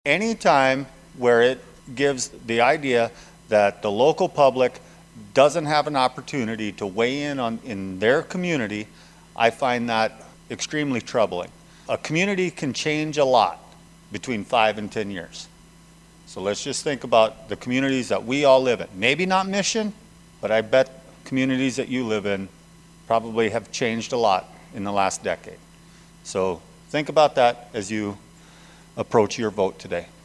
Any time where it gives the idea that the local public doesn't have an opportunity to weigh in on in their community, I find that extremely troubling. A community can change a lot between 5 and 10 years. So let's just think about the communities that we all live in. Maybe not Mission, but I bet communities that you live in probably have changed a lot in the last decade. So think about that as you approach your vote today.